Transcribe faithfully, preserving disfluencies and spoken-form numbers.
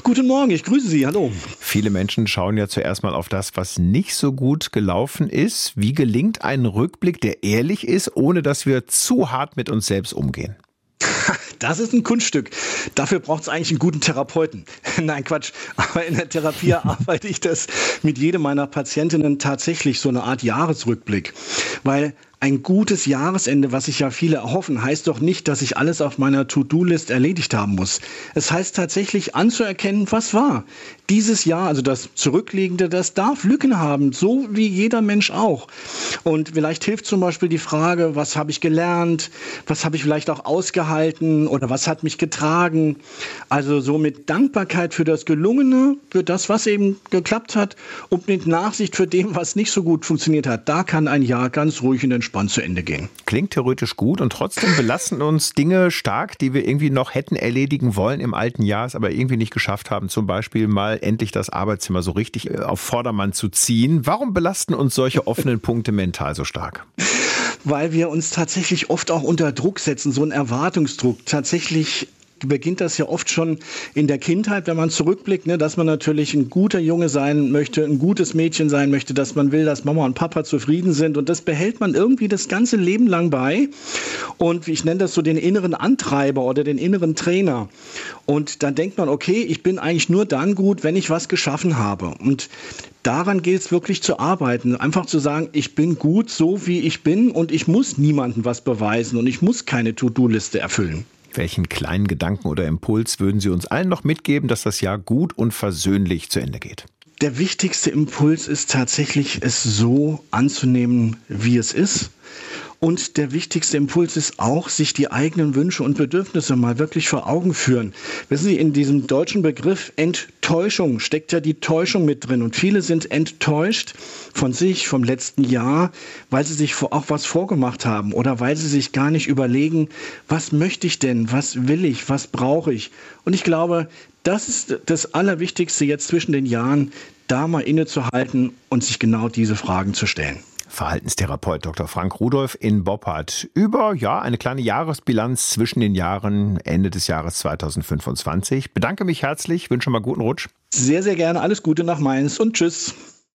Guten Morgen, ich grüße Sie, hallo. Viele Menschen schauen ja zuerst mal auf das, was nicht so gut gelaufen ist. Wie gelingt ein Rückblick, der ehrlich ist, ohne dass wir zu hart mit uns selbst umgehen? Das ist ein Kunststück. Dafür braucht es eigentlich einen guten Therapeuten. Nein, Quatsch. Aber in der Therapie arbeite ich das mit jedem meiner Patientinnen tatsächlich so eine Art Jahresrückblick. Weil ein gutes Jahresende, was sich ja viele erhoffen, heißt doch nicht, dass ich alles auf meiner To-Do-List erledigt haben muss. Es heißt tatsächlich anzuerkennen, was war. Dieses Jahr, also das Zurückliegende, das darf Lücken haben, so wie jeder Mensch auch. Und vielleicht hilft zum Beispiel die Frage, was habe ich gelernt, was habe ich vielleicht auch ausgehalten oder was hat mich getragen. Also so mit Dankbarkeit für das Gelungene, für das, was eben geklappt hat und mit Nachsicht für dem, was nicht so gut funktioniert hat. Da kann ein Jahr ganz ruhig und entspannt zu Ende gehen. Klingt theoretisch gut und trotzdem belasten uns Dinge stark, die wir irgendwie noch hätten erledigen wollen im alten Jahr, es aber irgendwie nicht geschafft haben. Zum Beispiel mal endlich das Arbeitszimmer so richtig auf Vordermann zu ziehen. Warum belasten uns solche offenen Punkte mental so stark? Weil wir uns tatsächlich oft auch unter Druck setzen, so einen Erwartungsdruck. Tatsächlich beginnt das ja oft schon in der Kindheit, wenn man zurückblickt, ne, dass man natürlich ein guter Junge sein möchte, ein gutes Mädchen sein möchte, dass man will, dass Mama und Papa zufrieden sind, und das behält man irgendwie das ganze Leben lang bei, und ich nenne das so den inneren Antreiber oder den inneren Trainer, und dann denkt man, okay, ich bin eigentlich nur dann gut, wenn ich was geschaffen habe, und daran gilt es wirklich zu arbeiten, einfach zu sagen, ich bin gut so, wie ich bin, und ich muss niemandem was beweisen und ich muss keine To-Do-Liste erfüllen. Welchen kleinen Gedanken oder Impuls würden Sie uns allen noch mitgeben, dass das Jahr gut und versöhnlich zu Ende geht? Der wichtigste Impuls ist tatsächlich, es so anzunehmen, wie es ist. Und der wichtigste Impuls ist auch, sich die eigenen Wünsche und Bedürfnisse mal wirklich vor Augen führen. Wissen Sie, in diesem deutschen Begriff Enttäuschung steckt ja die Täuschung mit drin. Und viele sind enttäuscht von sich, vom letzten Jahr, weil sie sich auch was vorgemacht haben oder weil sie sich gar nicht überlegen, was möchte ich denn, was will ich, was brauche ich. Und ich glaube, das ist das Allerwichtigste jetzt zwischen den Jahren, da mal innezuhalten und sich genau diese Fragen zu stellen. Verhaltenstherapeut Doktor Frank Rudolph in Boppard über ja eine kleine Jahresbilanz zwischen den Jahren Ende des Jahres zweitausendfünfundzwanzig. Bedanke mich herzlich, wünsche mal guten Rutsch. Sehr, sehr gerne. Alles Gute nach Mainz und tschüss.